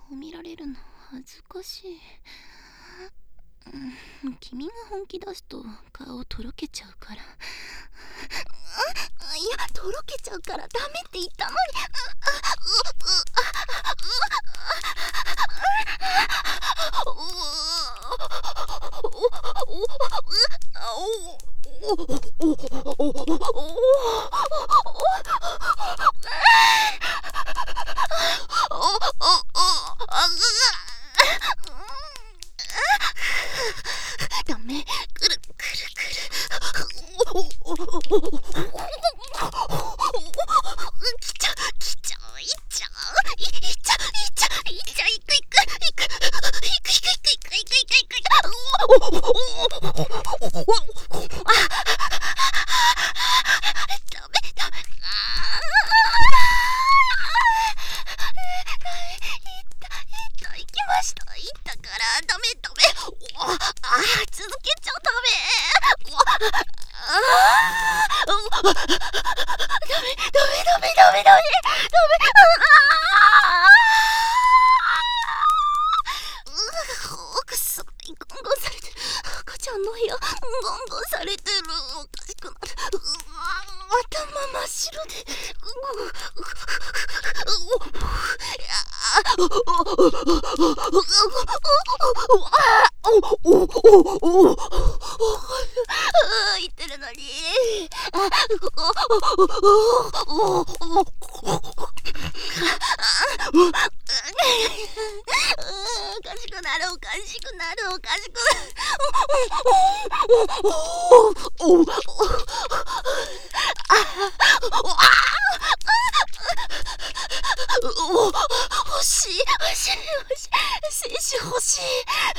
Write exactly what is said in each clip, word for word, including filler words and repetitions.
顔見られるの恥ずかしい。うん、君が本気出すと顔とろけちゃうから。あ、いや、とろけちゃうからダメって言ったのに。ダメ、くるくるくる。きちゃきちゃいっちゃいっちゃいっちゃいっちゃいくいくいくいくいくいくいくいくいくいくいくいダメダメ。行きました。行ったからダメダメ。ああ、続けちゃダメ。ああ、ダメダメダメダメダメダメ。うくそ、ゴンゴンされてる。赤ちゃんの部屋ゴンゴンされてる。おかしくなる。頭真っ白で。言ってるのに。おかしくなるおかしくなるおかしくなる。欲しい欲しい欲しい、精子欲しい。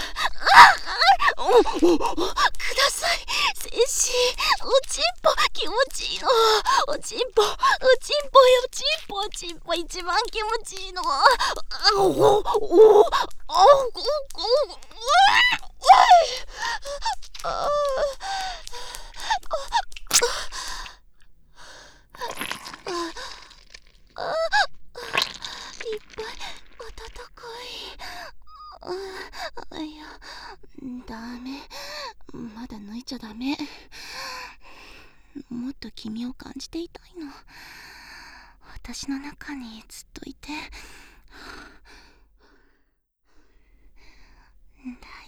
ください精子。おちんぽ気持ちいいの。おちんぽおちんぽよ、ちんぽおちんぽ一番気持ちいいの。おおおおいっぱい暖かい。いや、ダメ、まだ抜いちゃダメ。もっと君を感じていたいの。私の中にずっといて。だ